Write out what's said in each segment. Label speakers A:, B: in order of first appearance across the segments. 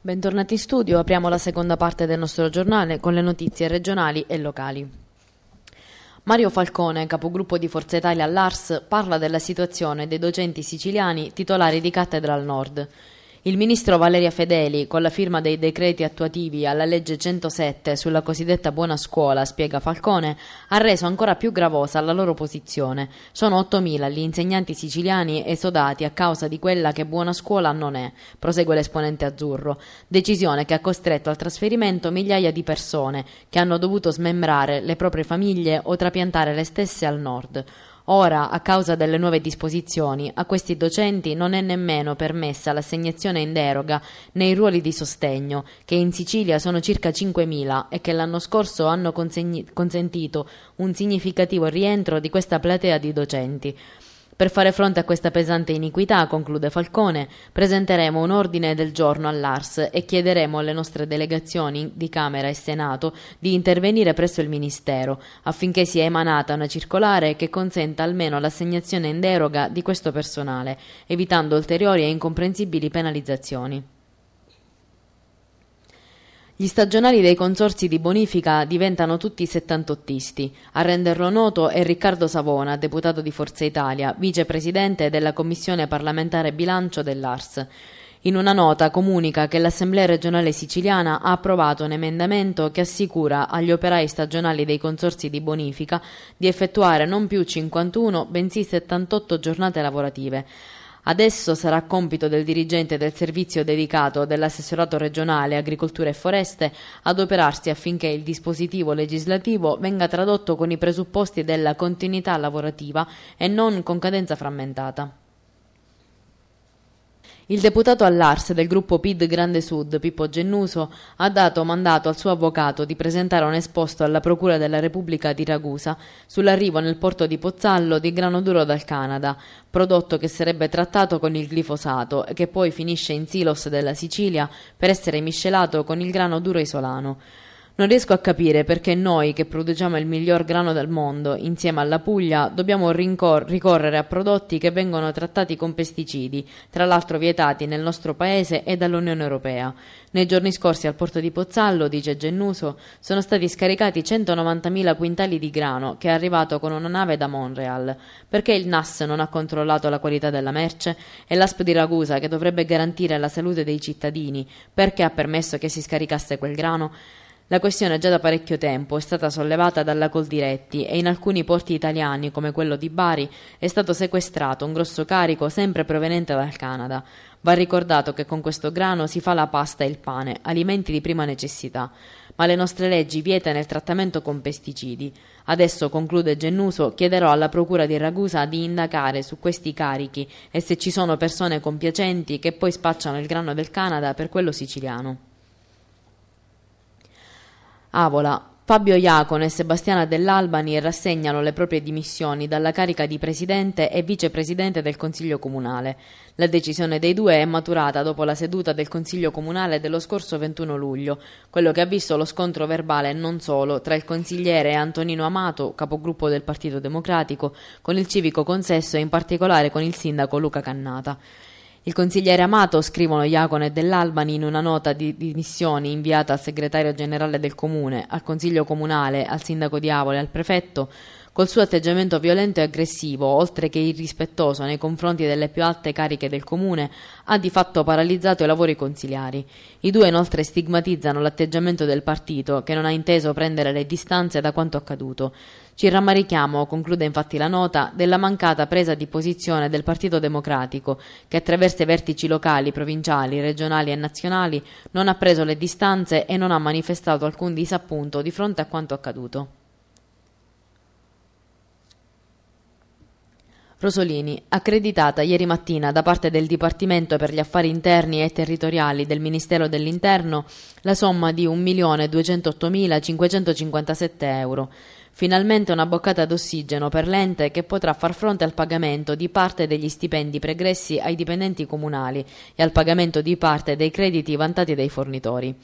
A: Bentornati in studio, apriamo la seconda parte del nostro giornale con le notizie regionali e locali. Mario Falcone, capogruppo di Forza Italia all'Ars, parla della situazione dei docenti siciliani titolari di cattedra al Nord. Il ministro Valeria Fedeli, con la firma dei decreti attuativi alla legge 107 sulla cosiddetta buona scuola, spiega Falcone, ha reso ancora più gravosa la loro posizione. Sono 8.000 gli insegnanti siciliani esodati a causa di quella che buona scuola non è, prosegue l'esponente azzurro. Decisione che ha costretto al trasferimento migliaia di persone che hanno dovuto smembrare le proprie famiglie o trapiantare le stesse al Nord. Ora, a causa delle nuove disposizioni, a questi docenti non è nemmeno permessa l'assegnazione in deroga nei ruoli di sostegno, che in Sicilia sono circa 5.000 e che l'anno scorso hanno consentito un significativo rientro di questa platea di docenti. Per fare fronte a questa pesante iniquità, conclude Falcone, presenteremo un ordine del giorno all'Ars e chiederemo alle nostre delegazioni di Camera e Senato di intervenire presso il Ministero affinché sia emanata una circolare che consenta almeno l'assegnazione in deroga di questo personale, evitando ulteriori e incomprensibili penalizzazioni. Gli stagionali dei consorzi di bonifica diventano tutti settantottisti. A renderlo noto è Riccardo Savona, deputato di Forza Italia, vicepresidente della Commissione parlamentare bilancio dell'Ars. In una nota comunica che l'Assemblea regionale siciliana ha approvato un emendamento che assicura agli operai stagionali dei consorzi di bonifica di effettuare non più 51 bensì 78 giornate lavorative. Adesso sarà compito del dirigente del servizio dedicato dell'assessorato regionale Agricoltura e Foreste adoperarsi affinché il dispositivo legislativo venga tradotto con i presupposti della continuità lavorativa e non con cadenza frammentata. Il deputato all'Ars del gruppo PID Grande Sud, Pippo Gennuso, ha dato mandato al suo avvocato di presentare un esposto alla Procura della Repubblica di Ragusa sull'arrivo nel porto di Pozzallo di grano duro dal Canada, prodotto che sarebbe trattato con il glifosato e che poi finisce in silos della Sicilia per essere miscelato con il grano duro isolano. Non riesco a capire perché noi, che produciamo il miglior grano del mondo, insieme alla Puglia, dobbiamo ricorrere a prodotti che vengono trattati con pesticidi, tra l'altro vietati nel nostro paese e dall'Unione Europea. Nei giorni scorsi al porto di Pozzallo, dice Gennuso, sono stati scaricati 190.000 quintali di grano che è arrivato con una nave da Montreal. Perché il NAS non ha controllato la qualità della merce? E l'ASP di Ragusa, che dovrebbe garantire la salute dei cittadini, perché ha permesso che si scaricasse quel grano? La questione già da parecchio tempo è stata sollevata dalla Coldiretti e in alcuni porti italiani, come quello di Bari, è stato sequestrato un grosso carico sempre proveniente dal Canada. Va ricordato che con questo grano si fa la pasta e il pane, alimenti di prima necessità. Ma le nostre leggi vietano il trattamento con pesticidi. Adesso, conclude Gennuso, chiederò alla Procura di Ragusa di indagare su questi carichi e se ci sono persone compiacenti che poi spacciano il grano del Canada per quello siciliano. Avola. Fabio Iacone e Sebastiana Dell'Albani rassegnano le proprie dimissioni dalla carica di presidente e vicepresidente del Consiglio Comunale. La decisione dei due è maturata dopo la seduta del Consiglio Comunale dello scorso 21 luglio, quello che ha visto lo scontro verbale non solo tra il consigliere Antonino Amato, capogruppo del Partito Democratico, con il civico consesso e in particolare con il sindaco Luca Cannata. Il consigliere Amato, scrivono Iacone e Dell'Albani in una nota di dimissioni inviata al segretario generale del comune, al consiglio comunale, al sindaco di Avola e al prefetto, col suo atteggiamento violento e aggressivo, oltre che irrispettoso nei confronti delle più alte cariche del comune, ha di fatto paralizzato i lavori consiliari. I due inoltre stigmatizzano l'atteggiamento del partito, che non ha inteso prendere le distanze da quanto accaduto. Ci rammarichiamo, conclude infatti la nota, della mancata presa di posizione del Partito Democratico, che attraverso i vertici locali, provinciali, regionali e nazionali non ha preso le distanze e non ha manifestato alcun disappunto di fronte a quanto accaduto. Rosolini, accreditata ieri mattina da parte del Dipartimento per gli Affari Interni e Territoriali del Ministero dell'Interno la somma di 1.208.557 euro. Finalmente una boccata d'ossigeno per l'ente che potrà far fronte al pagamento di parte degli stipendi pregressi ai dipendenti comunali e al pagamento di parte dei crediti vantati dai fornitori.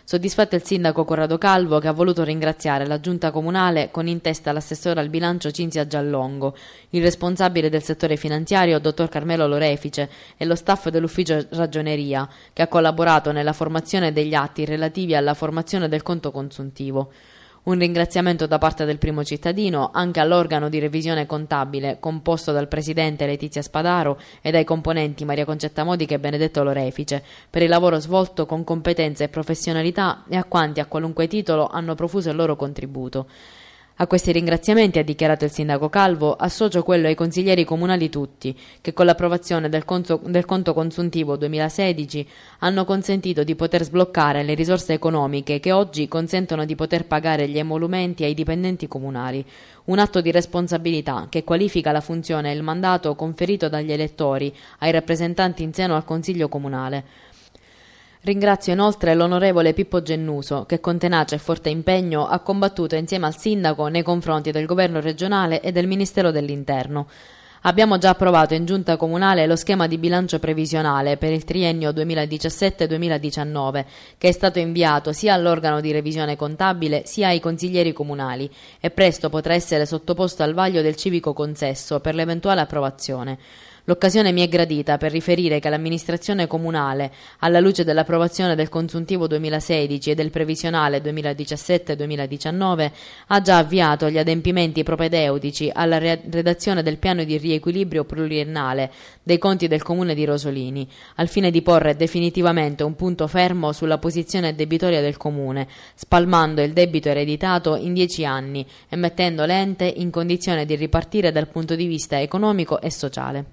A: Soddisfatto il sindaco Corrado Calvo, che ha voluto ringraziare la giunta comunale con in testa l'assessore al bilancio Cinzia Giallongo, il responsabile del settore finanziario dottor Carmelo Lorefice e lo staff dell'ufficio ragioneria, che ha collaborato nella formazione degli atti relativi alla formazione del conto consuntivo. Un ringraziamento da parte del primo cittadino anche all'organo di revisione contabile composto dal presidente Letizia Spadaro e dai componenti Maria Concetta Modica e Benedetto Lorefice per il lavoro svolto con competenza e professionalità e a quanti a qualunque titolo hanno profuso il loro contributo. A questi ringraziamenti, ha dichiarato il sindaco Calvo, associo quello ai consiglieri comunali tutti, che con l'approvazione del conto consuntivo 2016 hanno consentito di poter sbloccare le risorse economiche che oggi consentono di poter pagare gli emolumenti ai dipendenti comunali. Un atto di responsabilità che qualifica la funzione e il mandato conferito dagli elettori ai rappresentanti in seno al Consiglio comunale. Ringrazio inoltre l'onorevole Pippo Gennuso, che con tenacia e forte impegno ha combattuto insieme al sindaco nei confronti del governo regionale e del Ministero dell'Interno. Abbiamo già approvato in giunta comunale lo schema di bilancio previsionale per il triennio 2017-2019, che è stato inviato sia all'organo di revisione contabile sia ai consiglieri comunali e presto potrà essere sottoposto al vaglio del civico consesso per l'eventuale approvazione. L'occasione mi è gradita per riferire che l'amministrazione comunale, alla luce dell'approvazione del consuntivo 2016 e del previsionale 2017-2019, ha già avviato gli adempimenti propedeutici alla redazione del piano di riequilibrio pluriennale dei conti del comune di Rosolini, al fine di porre definitivamente un punto fermo sulla posizione debitoria del comune, spalmando il debito ereditato in 10 anni e mettendo l'ente in condizione di ripartire dal punto di vista economico e sociale.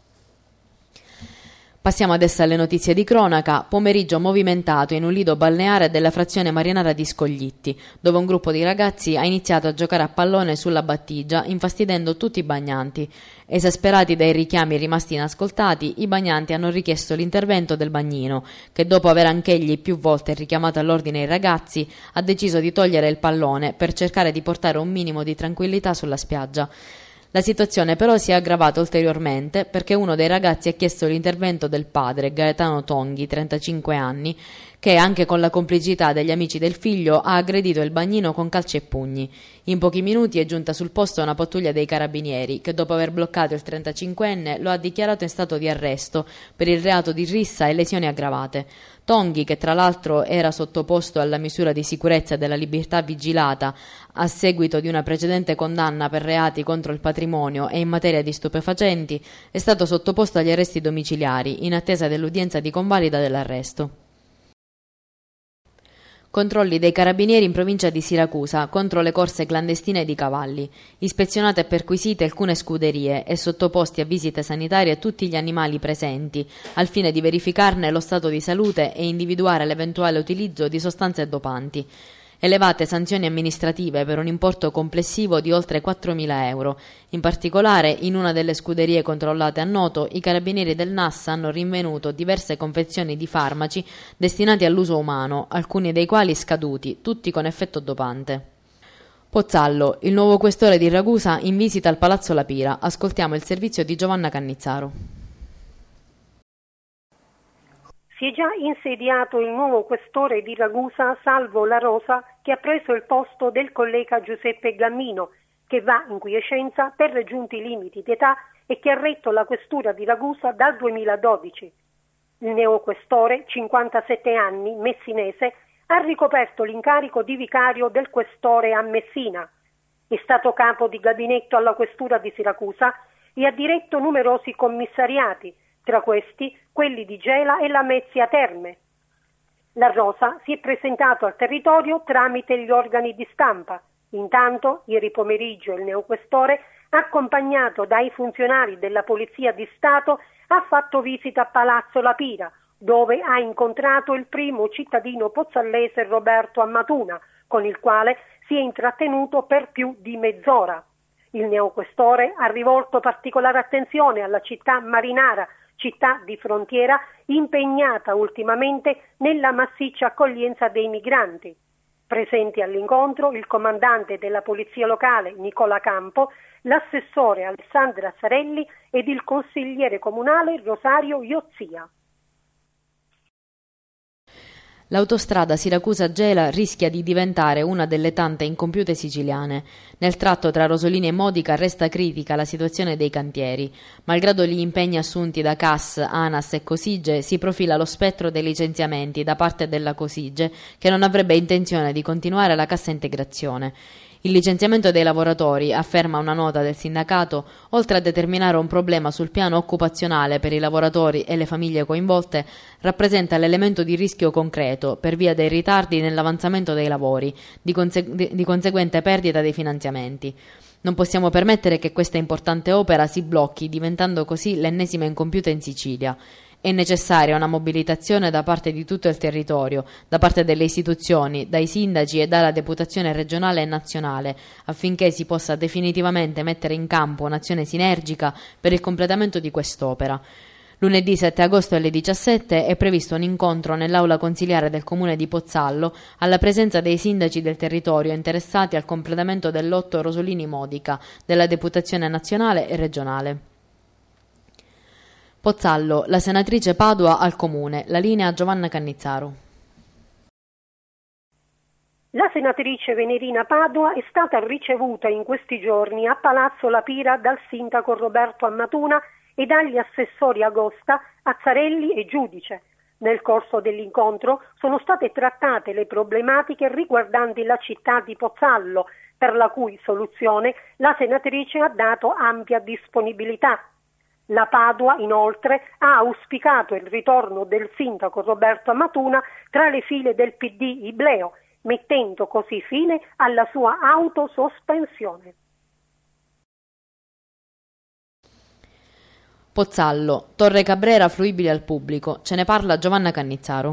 A: Passiamo adesso alle notizie di cronaca. Pomeriggio movimentato in un lido balneare della frazione marinara di Scoglitti, dove un gruppo di ragazzi ha iniziato a giocare a pallone sulla battigia, infastidendo tutti i bagnanti. Esasperati dai richiami rimasti inascoltati, i bagnanti hanno richiesto l'intervento del bagnino, che dopo aver anch'egli più volte richiamato all'ordine i ragazzi, ha deciso di togliere il pallone per cercare di portare un minimo di tranquillità sulla spiaggia. La situazione però si è aggravata ulteriormente perché uno dei ragazzi ha chiesto l'intervento del padre, Gaetano Tonghi, 35 anni, che anche con la complicità degli amici del figlio ha aggredito il bagnino con calci e pugni. In pochi minuti è giunta sul posto una pattuglia dei carabinieri che dopo aver bloccato il 35enne lo ha dichiarato in stato di arresto per il reato di rissa e lesioni aggravate. Tonghi, che tra l'altro era sottoposto alla misura di sicurezza della libertà vigilata a seguito di una precedente condanna per reati contro il patrimonio e in materia di stupefacenti, è stato sottoposto agli arresti domiciliari in attesa dell'udienza di convalida dell'arresto. Controlli dei carabinieri in provincia di Siracusa contro le corse clandestine di cavalli. Ispezionate e perquisite alcune scuderie e sottoposti a visite sanitarie tutti gli animali presenti, al fine di verificarne lo stato di salute e individuare l'eventuale utilizzo di sostanze dopanti. Elevate sanzioni amministrative per un importo complessivo di oltre 4.000 euro. In particolare, in una delle scuderie controllate a Noto, i carabinieri del NAS hanno rinvenuto diverse confezioni di farmaci destinati all'uso umano, alcuni dei quali scaduti, tutti con effetto dopante. Pozzallo, il nuovo questore di Ragusa in visita al Palazzo La Pira. Ascoltiamo il servizio di Giovanna Cannizzaro.
B: Si è già insediato il nuovo questore di Ragusa, Salvo La Rosa, che ha preso il posto del collega Giuseppe Gammino, che va in quiescenza per raggiunti limiti di età e che ha retto la questura di Ragusa dal 2012. Il neoquestore, 57 anni, messinese, ha ricoperto l'incarico di vicario del questore a Messina. È stato capo di gabinetto alla questura di Siracusa e ha diretto numerosi commissariati, tra questi quelli di Gela e Lamezia Terme. La Rosa si è presentato al territorio tramite gli organi di stampa. Intanto, ieri pomeriggio, il neoquestore, accompagnato dai funzionari della Polizia di Stato, ha fatto visita a Palazzo La Pira, dove ha incontrato il primo cittadino pozzallese Roberto Ammatuna, con il quale si è intrattenuto per più di mezz'ora. Il neoquestore ha rivolto particolare attenzione alla città marinara, città di frontiera impegnata ultimamente nella massiccia accoglienza dei migranti. Presenti all'incontro il comandante della polizia locale Nicola Campo, l'assessore Alessandra Sarelli ed il consigliere comunale Rosario Iozzia.
A: L'autostrada Siracusa-Gela rischia di diventare una delle tante incompiute siciliane. Nel tratto tra Rosolini e Modica resta critica la situazione dei cantieri. Malgrado gli impegni assunti da CAS, ANAS e Cosige, si profila lo spettro dei licenziamenti da parte della Cosige, che non avrebbe intenzione di continuare la cassa integrazione. Il licenziamento dei lavoratori, afferma una nota del sindacato, oltre a determinare un problema sul piano occupazionale per i lavoratori e le famiglie coinvolte, rappresenta l'elemento di rischio concreto per via dei ritardi nell'avanzamento dei lavori, di conseguente perdita dei finanziamenti. Non possiamo permettere che questa importante opera si blocchi, diventando così l'ennesima incompiuta in Sicilia. È necessaria una mobilitazione da parte di tutto il territorio, da parte delle istituzioni, dai sindaci e dalla deputazione regionale e nazionale, affinché si possa definitivamente mettere in campo un'azione sinergica per il completamento di quest'opera. Lunedì 7 agosto alle 17 è previsto un incontro nell'aula consiliare del comune di Pozzallo alla presenza dei sindaci del territorio interessati al completamento del lotto Rosolini-Modica della deputazione nazionale e regionale. Pozzallo, la senatrice Padua al comune, la linea Giovanna Cannizzaro.
B: La senatrice Venerina Padua è stata ricevuta in questi giorni a Palazzo La Pira dal sindaco Roberto Ammatuna e dagli assessori Agosta, Azzarelli e Giudice. Nel corso dell'incontro sono state trattate le problematiche riguardanti la città di Pozzallo, per la cui soluzione la senatrice ha dato ampia disponibilità. La Padua, inoltre, ha auspicato il ritorno del sindaco Roberto Ammatuna tra le file del PD Ibleo, mettendo così fine alla sua autosospensione.
A: Pozzallo, Torre Cabrera fruibile al pubblico. Ce ne parla Giovanna Cannizzaro.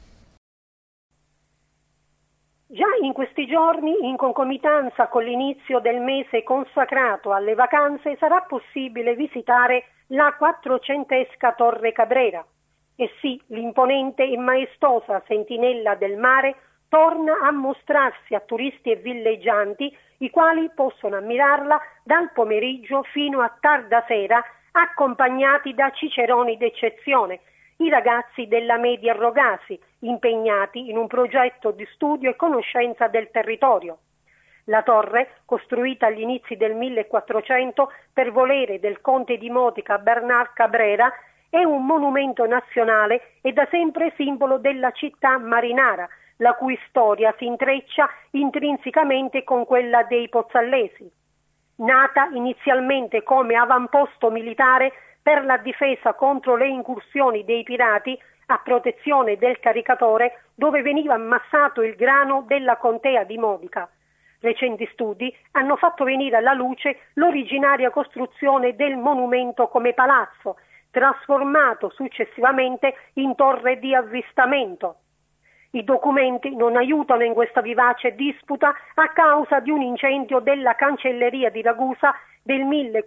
B: Già in questi giorni, in concomitanza con l'inizio del mese consacrato alle vacanze, sarà possibile visitare la 400esca Torre Cabrera. E sì, l'imponente e maestosa sentinella del mare torna a mostrarsi a turisti e villeggianti, i quali possono ammirarla dal pomeriggio fino a tarda sera, accompagnati da ciceroni d'eccezione, i ragazzi della Media Rogasi, impegnati in un progetto di studio e conoscenza del territorio. La torre, costruita agli inizi del 1400 per volere del conte di Modica Bernard Cabrera, è un monumento nazionale e da sempre simbolo della città marinara, la cui storia si intreccia intrinsecamente con quella dei pozzallesi. Nata inizialmente come avamposto militare per la difesa contro le incursioni dei pirati a protezione del caricatore dove veniva ammassato il grano della contea di Modica. Recenti studi hanno fatto venire alla luce l'originaria costruzione del monumento come palazzo, trasformato successivamente in torre di avvistamento. I documenti non aiutano in questa vivace disputa a causa di un incendio della cancelleria di Ragusa del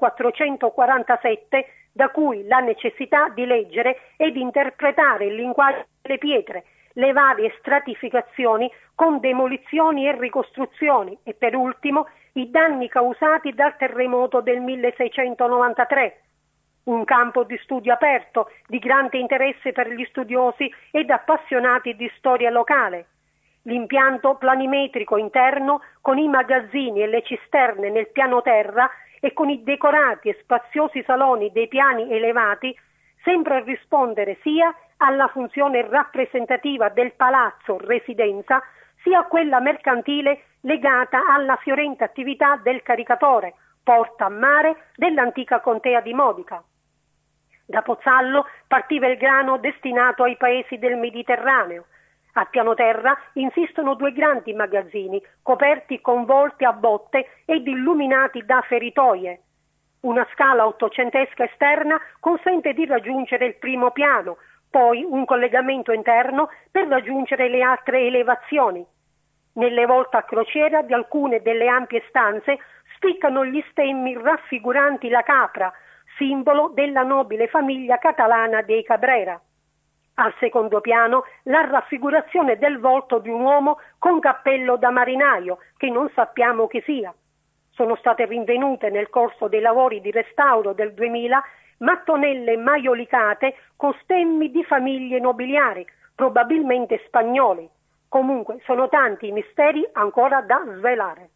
B: 1447, da cui la necessità di leggere e di interpretare il linguaggio delle pietre, le varie stratificazioni con demolizioni e ricostruzioni e per ultimo i danni causati dal terremoto del 1693. Un campo di studio aperto, di grande interesse per gli studiosi ed appassionati di storia locale. L'impianto planimetrico interno con i magazzini e le cisterne nel piano terra e con i decorati e spaziosi saloni dei piani elevati sembra rispondere sia alla funzione rappresentativa del palazzo residenza sia a quella mercantile legata alla fiorente attività del caricatore, porta a mare dell'antica contea di Modica. Da Pozzallo partiva il grano destinato ai paesi del Mediterraneo. A piano terra insistono due grandi magazzini, coperti con volte a botte ed illuminati da feritoie. Una scala ottocentesca esterna consente di raggiungere il primo piano, poi un collegamento interno per raggiungere le altre elevazioni. Nelle volte a crociera di alcune delle ampie stanze spiccano gli stemmi raffiguranti la capra, simbolo della nobile famiglia catalana dei Cabrera. Al secondo piano la raffigurazione del volto di un uomo con cappello da marinaio, che non sappiamo chi sia. Sono state rinvenute nel corso dei lavori di restauro del 2000 mattonelle maiolicate con stemmi di famiglie nobiliari, probabilmente spagnole. Comunque sono tanti i misteri ancora da svelare.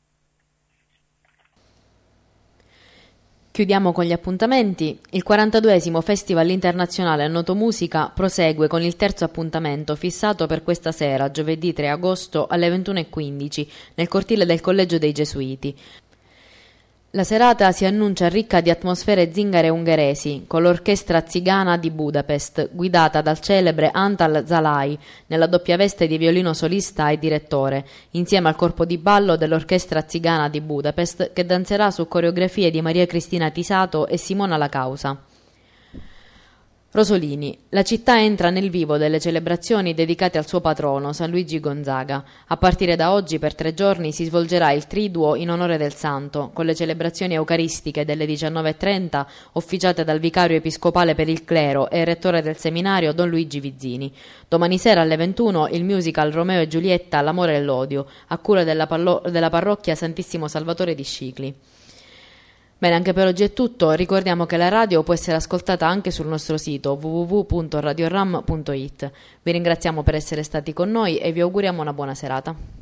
A: Chiudiamo con gli appuntamenti. Il 42esimo Festival Internazionale Notomusica prosegue con il terzo appuntamento fissato per questa sera, giovedì 3 agosto alle 21:15, nel cortile del Collegio dei Gesuiti. La serata si annuncia ricca di atmosfere zingare ungheresi, con l'orchestra zigana di Budapest, guidata dal celebre Antal Zalai, nella doppia veste di violino solista e direttore, insieme al corpo di ballo dell'orchestra zigana di Budapest, che danzerà su coreografie di Maria Cristina Tisato e Simona La Causa. Rosolini. La città entra nel vivo delle celebrazioni dedicate al suo patrono, San Luigi Gonzaga. A partire da oggi, per 3 giorni, si svolgerà il triduo in onore del santo, con le celebrazioni eucaristiche delle 19:30, officiate dal vicario episcopale per il clero e rettore del seminario Don Luigi Vizzini. Domani sera alle 21 il musical Romeo e Giulietta, l'amore e l'odio, a cura della parrocchia Santissimo Salvatore di Scicli. Bene, anche per oggi è tutto. Ricordiamo che la radio può essere ascoltata anche sul nostro sito www.radioram.it. Vi ringraziamo per essere stati con noi e vi auguriamo una buona serata.